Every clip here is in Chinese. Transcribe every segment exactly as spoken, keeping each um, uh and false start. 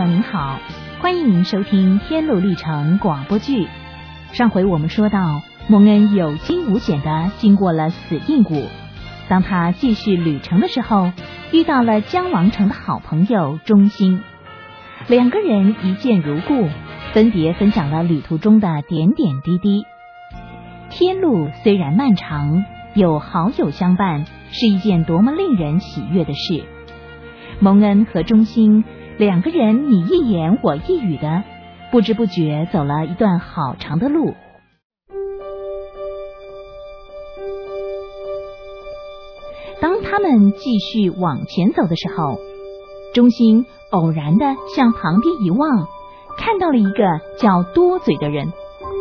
友您好，欢迎您收听天路历程广播剧。上回我们说到，蒙恩有惊无险地经过了死印谷，当他继续旅程的时候，遇到了江王城的好朋友忠心，两个人一见如故，分别分享了旅途中的点点滴滴。天路虽然漫长，有好友相伴，是一件多么令人喜悦的事。蒙恩和忠心两个人你一言我一语的，不知不觉走了一段好长的路。当他们继续往前走的时候，忠心偶然的向旁边一望，看到了一个叫多嘴的人。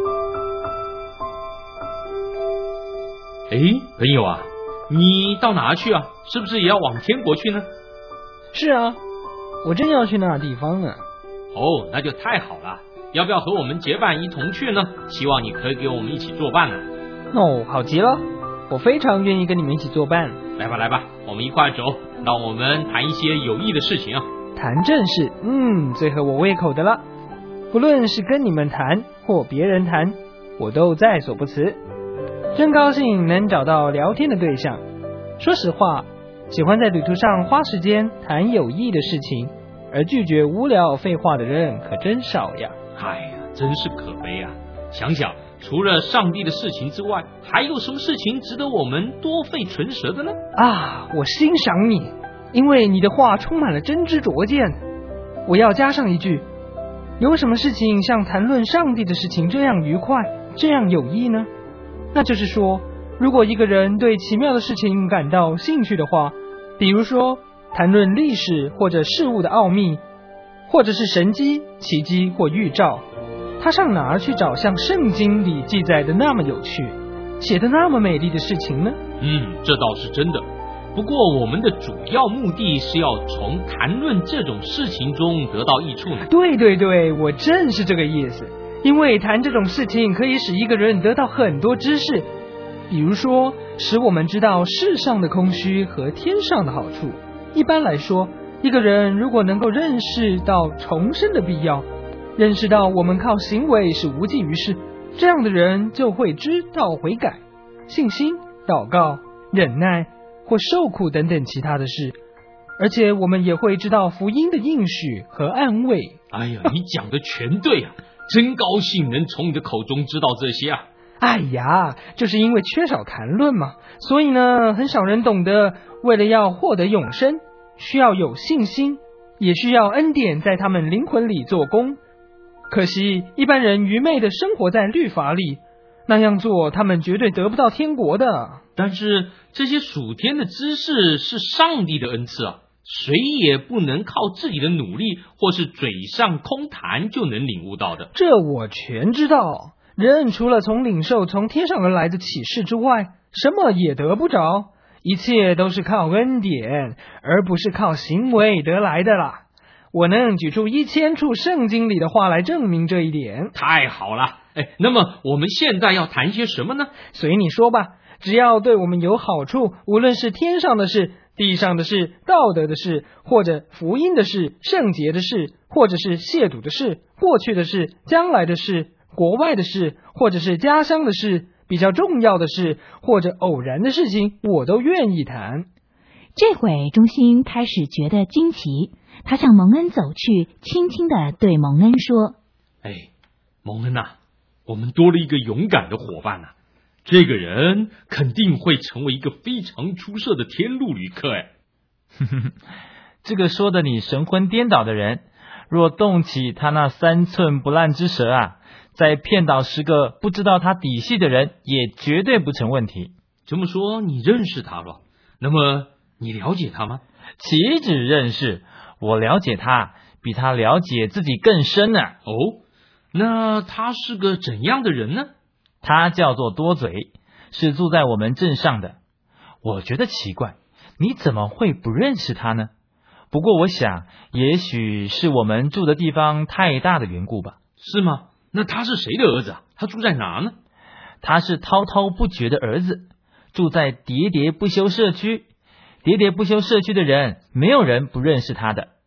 哎，朋友啊，你到哪去啊？是不是也要往天国去呢？ 是啊，我正要去那地方呢。 哦，那就太好了，要不要和我们结伴一同去呢？希望你可以给我们一起作伴呢。 哦，好极了，我非常愿意跟你们一起作伴。 来吧来吧，我们一块走，让我们谈一些有益的事情啊。 谈正事，嗯，最合我胃口的了。不论是跟你们谈或别人谈，我都在所不辞。真高兴能找到聊天的对象。说实话，喜欢在旅途上花时间谈有益的事情，而拒绝无聊废话的人可真少呀。 哎呀，真是可悲啊！想想，除了上帝的事情之外，还有什么事情值得我们多费唇舌的呢？ 啊，我欣赏你，因为你的话充满了真知灼见。我要加上一句，有什么事情像谈论上帝的事情这样愉快，这样有益呢？那就是说，如果一个人对奇妙的事情感到兴趣的话，比如说谈论历史或者事物的奥秘，或者是神迹、奇迹或预兆，他上哪儿去找像圣经里记载的那么有趣，写的那么美丽的事情呢？ 嗯，这倒是真的。不过我们的主要目的是要从谈论这种事情中得到益处呢。 对对对，我正是这个意思。因为谈这种事情可以使一个人得到很多知识，比如说使我们知道世上的空虚和天上的好处。一般来说，一个人如果能够认识到重生的必要，认识到我们靠行为是无济于事，这样的人就会知道悔改、信心、祷告、忍耐或受苦等等其他的事，而且我们也会知道福音的应许和安慰。 哎呀，你讲的全对啊！真高兴能从你的口中知道这些啊！ 哎呀，就是因为缺少谈论嘛，所以呢，很少人懂得，为了要获得永生，需要有信心，也需要恩典在他们灵魂里做工。可惜一般人愚昧的生活在律法里，那样做他们绝对得不到天国的。 但是这些属天的知识是上帝的恩赐啊，谁也不能靠自己的努力或是嘴上空谈就能领悟到的。 这我全知道，人除了从领受从天上而来的启示之外，什么也得不着，一切都是靠恩典，而不是靠行为得来的啦。我能举出一千处圣经里的话来证明这一点。 太好了，哎，那么我们现在要谈些什么呢？ 随你说吧，只要对我们有好处，无论是天上的事、地上的事、道德的事，或者福音的事、圣洁的事，或者是亵渎的事、过去的事、将来的事、国外的事，或者是家乡的事、比较重要的事，或者偶然的事情，我都愿意谈。 这会忠心开始觉得惊奇，他向蒙恩走去，轻轻地对蒙恩说： 哎，蒙恩啊，我们多了一个勇敢的伙伴啊，这个人肯定会成为一个非常出色的天路旅客哎。 这个说的你神魂颠倒的人，若动起他那三寸不烂之舌啊，再骗倒十个不知道他底细的人，也绝对不成问题。 这么说你认识他了，那么你了解他吗？ 岂止认识，我了解他比他了解自己更深啊。 哦，那他是个怎样的人呢？ 他叫做多嘴，是住在我们镇上的。我觉得奇怪，你怎么会不认识他呢？不过我想，也许是我们住的地方太大的缘故吧。 是吗？那他是谁的儿子啊？他住在哪呢？ 他是滔滔不绝的儿子，住在喋喋不休社区。喋喋不休社区的人，没有人不认识他的。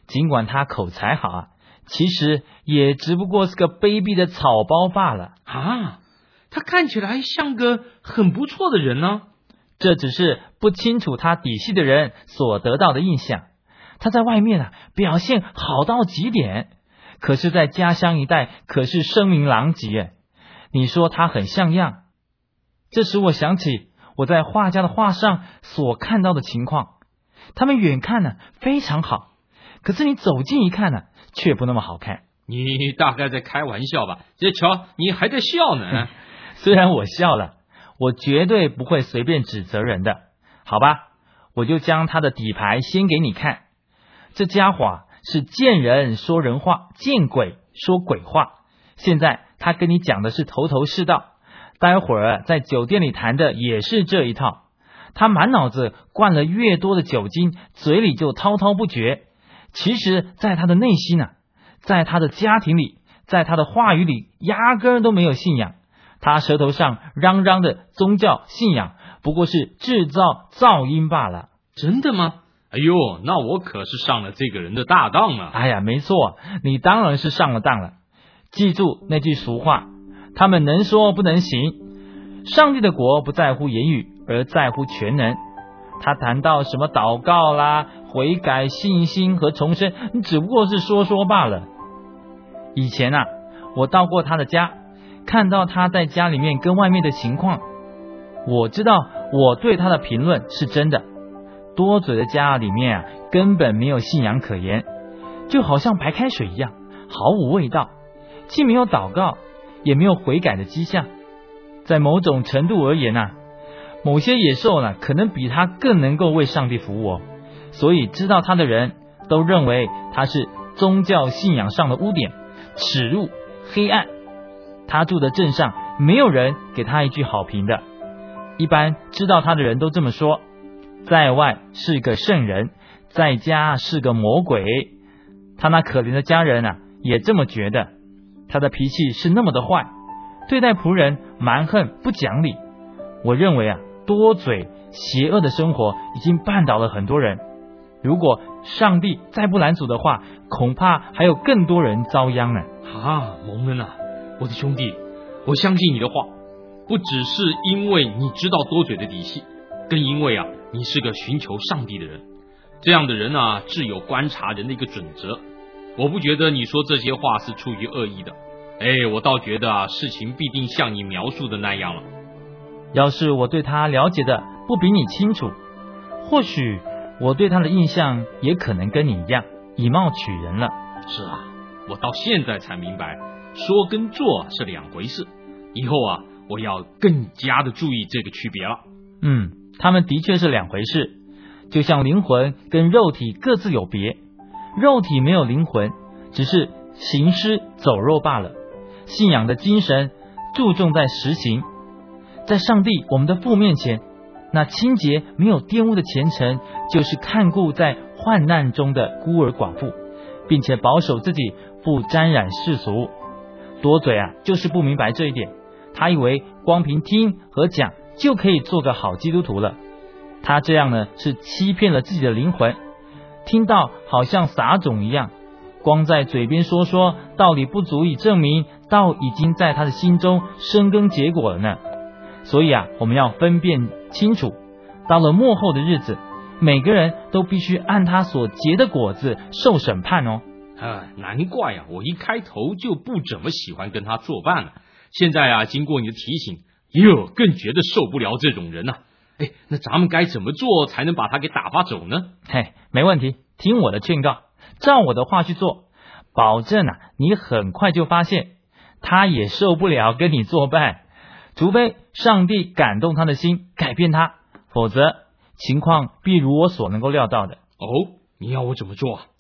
尽管他口才好啊，其实也只不过是个卑鄙的草包罢了啊。他看起来像个很不错的人呢。 这只是不清楚他底细的人所得到的印象。他在外面啊表现好到极点，可是在家乡一带可是声名狼藉。你说他很像样，这使我想起我在画家的画上所看到的情况。他们远看呢非常好，可是你走近一看呢却不那么好看。 你大概在开玩笑吧？这瞧，你还在笑呢。 虽然我笑了，我绝对不会随便指责人的。好吧，我就将他的底牌先给你看。这家伙啊是见人说人话，见鬼说鬼话。现在他跟你讲的是头头是道，待会儿在酒店里谈的也是这一套。他满脑子灌了越多的酒精，嘴里就滔滔不绝。其实在他的内心啊，在他的家庭里，在他的话语里，压根儿都没有信仰。他舌头上嚷嚷的宗教信仰，不过是制造噪音罢了。 真的吗？哎呦，那我可是上了这个人的大当了。 哎呀，没错，你当然是上了当了。记住那句俗话，他们能说不能行。上帝的国不在乎言语，而在乎全能。他谈到什么祷告啦、悔改、信心和重生，只不过是说说罢了。以前啊，我到过他的家，看到他在家里面跟外面的情况，我知道我对他的评论是真的。多嘴的家里面啊，根本没有信仰可言，就好像白开水一样，毫无味道，既没有祷告，也没有悔改的迹象。在某种程度而言啊，某些野兽呢，可能比他更能够为上帝服务哦。所以知道他的人都认为他是宗教信仰上的污点，耻辱黑暗。他住的镇上没有人给他一句好评的，一般知道他的人都这么说，在外是个圣人，在家是个魔鬼。他那可怜的家人啊，也这么觉得。他的脾气是那么的坏，对待仆人蛮横不讲理。我认为啊，多嘴邪恶的生活已经绊倒了很多人。如果上帝再不拦阻的话，恐怕还有更多人遭殃呢。 啊，蒙恩啊，我的兄弟，我相信你的话，不只是因为你知道多嘴的底细，更因为啊，你是个寻求上帝的人。这样的人啊，自有观察人的一个准则。我不觉得你说这些话是出于恶意的，哎，我倒觉得啊，事情必定像你描述的那样了。 要是我对他了解的不比你清楚，或许我对他的印象也可能跟你一样，以貌取人了。 是啊，我到现在才明白，说跟做是两回事。以后啊，我要更加的注意这个区别了。 嗯，他们的确是两回事，就像灵魂跟肉体各自有别。肉体没有灵魂，只是行尸走肉罢了。信仰的精神注重在实行。在上帝我们的父面前，那清洁没有玷污的虔诚，就是看顾在患难中的孤儿寡妇，并且保守自己不沾染世俗。多嘴啊，就是不明白这一点。他以为光凭听和讲就可以做个好基督徒了。他这样呢，是欺骗了自己的灵魂。听到好像撒种一样，光在嘴边说说，道理不足以证明道已经在他的心中生根结果了呢。所以啊，我们要分辨清楚，到了末后的日子，每个人都必须按他所结的果子受审判哦。 啊，难怪啊，我一开头就不怎么喜欢跟他作伴了。现在啊，经过你的提醒，哟，更觉得受不了这种人啊。哎，那咱们该怎么做才能把他给打发走呢？ 嘿，没问题，听我的劝告，照我的话去做，保证啊，你很快就发现他也受不了跟你作伴。除非上帝感动他的心，改变他，否则情况必如我所能够料到的。 哦，你要我怎么做啊？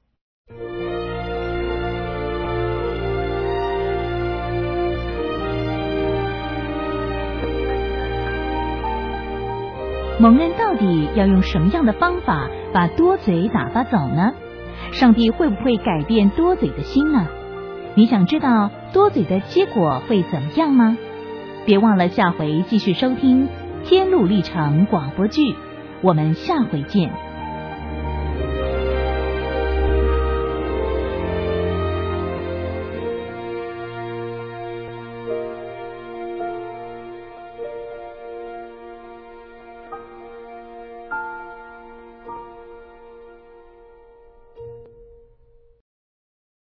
蒙恩到底要用什么样的方法把多嘴打发走呢？上帝会不会改变多嘴的心呢？你想知道多嘴的结果会怎么样吗？别忘了下回继续收听《天路历程》广播剧，我们下回见。